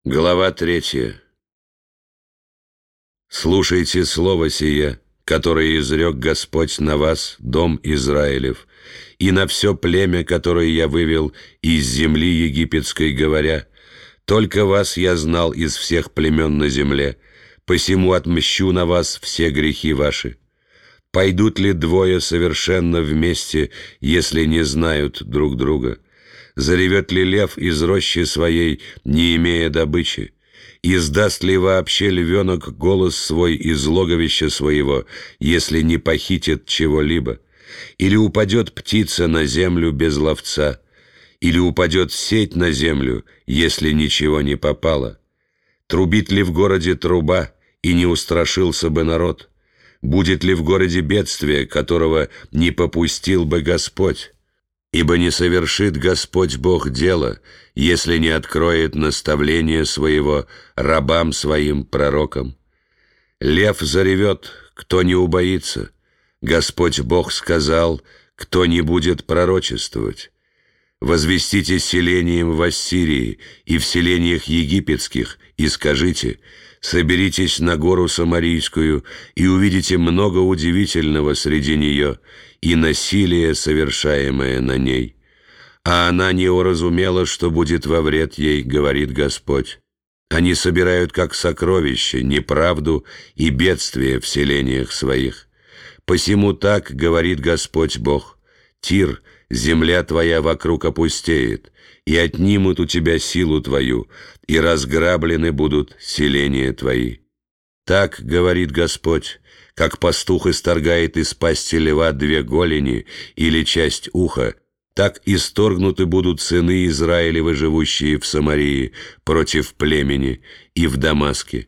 Глава 3. Слушайте слово сие, которое изрек Господь на вас, дом Израилев, и на все племя, которое я вывел из земли египетской, говоря: только вас я знал из всех племен на земле, посему отмщу на вас все грехи ваши. Пойдут ли двое совершенно вместе, если не знают друг друга? Заревет ли лев из рощи своей, не имея добычи? Издаст ли вообще львенок голос свой из логовища своего, если не похитит чего-либо? Или упадет птица на землю без ловца? Или упадет сеть на землю, если ничего не попало? Трубит ли в городе труба, и не устрашился бы народ? Будет ли в городе бедствие, которого не попустил бы Господь? Ибо не совершит Господь Бог дело, если не откроет наставление своего рабам своим пророкам. Лев заревет, кто не убоится. Господь Бог сказал, кто не будет пророчествовать. Возвестите селением в Ассирии и в селениях египетских, и скажите: соберитесь на гору Самарийскую, и увидите много удивительного среди нее, и насилие, совершаемое на ней. А она не уразумела, что будет во вред ей, говорит Господь. Они собирают как сокровище неправду и бедствие в селениях своих. Посему так говорит Господь Бог: Тир, земля твоя вокруг опустеет, и отнимут у тебя силу твою, и разграблены будут селения твои. Так говорит Господь: как пастух исторгает из пасти льва две голени или часть уха, так исторгнуты будут сыны Израилевы, живущие в Самарии, против племени и в Дамаске.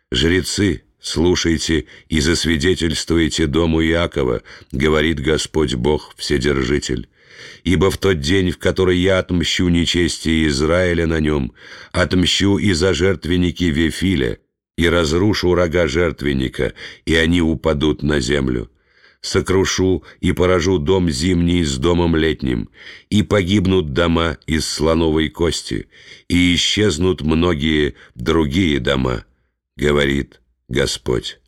Жрецы, слушайте и засвидетельствуйте дому Иакова, говорит Господь Бог Вседержитель. Ибо в тот день, в который я отмщу нечестие Израиля на нем, отмщу и за жертвенники Вифиля, и разрушу рога жертвенника, и они упадут на землю. Сокрушу и поражу дом зимний с домом летним, и погибнут дома из слоновой кости, и исчезнут многие другие дома, говорит Господь.